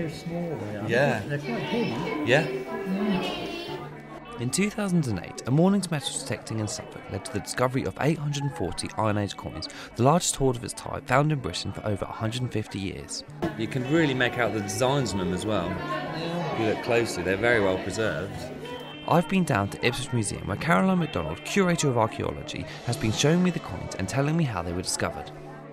very small they are. Yeah. They're quite heavy. Yeah. In 2008, a Mornings metal detecting in Suffolk led to the discovery of 840 Iron Age coins, the largest hoard of its type found in Britain for over 150 years. You can really make out the designs on them as well. If you look closely, they're very well preserved. I've been down to Ipswich Museum where Caroline MacDonald, curator of archaeology, has been showing me the coins and telling me how they were discovered.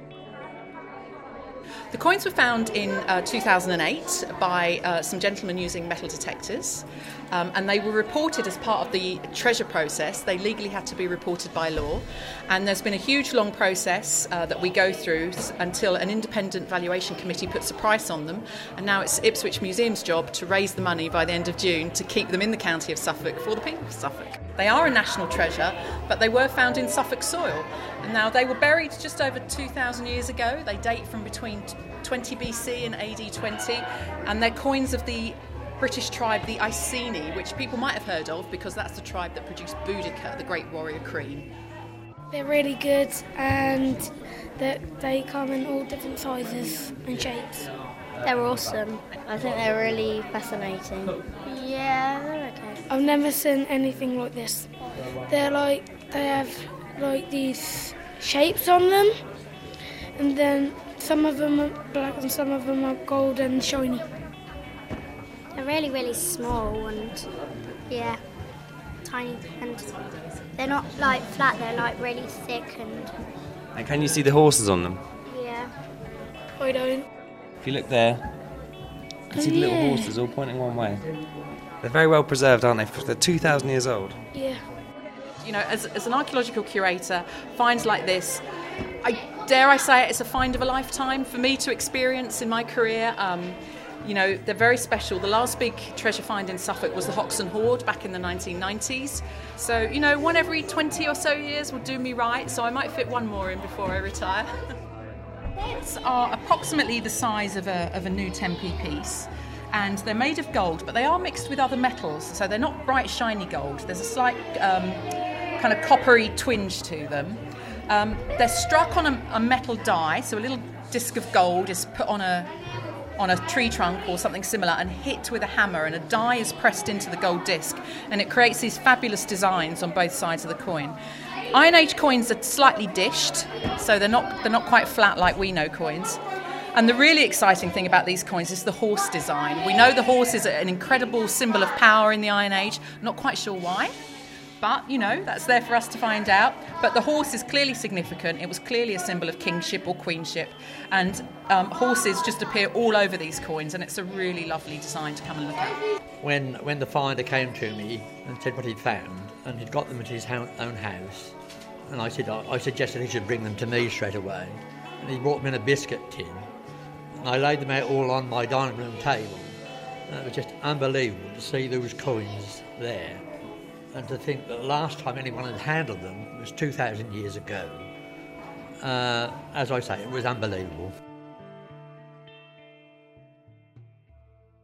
The coins were found in 2008 by some gentlemen using metal detectors, and they were reported as part of the treasure process. They legally had to be reported by law, and there's been a huge long process that we go through until an independent valuation committee puts a price on them, and now it's Ipswich Museum's job to raise the money by the end of June to keep them in the county of Suffolk for the people of Suffolk. They are a national treasure, but they were found in Suffolk soil, and now they were buried just over 2,000 years ago. They date from between 20 BC and AD 20, and they're coins of the British tribe, the Iceni, which people might have heard of because that's the tribe that produced Boudica, the great warrior queen. They're really good, and they come in all different sizes and shapes. They're awesome. I think they're really fascinating. Yeah, they're okay. I've never seen anything like this. They have like these shapes on them, and then some of them are black and some of them are gold and shiny. They're really, really small and, yeah, tiny. And they're not, like, flat, they're, like, really thick and... And can you see the horses on them? Yeah. I don't. If you look there, you can see the little horses all pointing one way. They're very well preserved, aren't they? They're 2,000 years old. Yeah. You know, as an archaeological curator, finds like this, dare I say it's a find of a lifetime for me to experience in my career. You know, they're very special. The last big treasure find in Suffolk was the Hoxton Hoard back in the 1990s. So, you know, one every 20 or so years will do me right, so I might fit one more in before I retire. Heads are approximately the size of a new 10p piece, and they're made of gold, but they are mixed with other metals, so they're not bright, shiny gold. There's a slight kind of coppery twinge to them. They're struck on a metal die, so a little disc of gold is put on a tree trunk or something similar and hit with a hammer, and a die is pressed into the gold disc, and it creates these fabulous designs on both sides of the coin. Iron Age coins are slightly dished, so they're not quite flat like we know coins. And the really exciting thing about these coins is the horse design. We know the horse is an incredible symbol of power in the Iron Age, not quite sure why. But, you know, that's there for us to find out. But the horse is clearly significant. It was clearly a symbol of kingship or queenship. And horses just appear all over these coins, and it's a really lovely design to come and look at. When the finder came to me and said what he'd found, and he'd got them at his own house, and I suggested he should bring them to me straight away. And he brought them in a biscuit tin, and I laid them out all on my dining room table. And it was just unbelievable to see those coins there. And to think that the last time anyone had handled them was 2,000 years ago. As I say, it was unbelievable.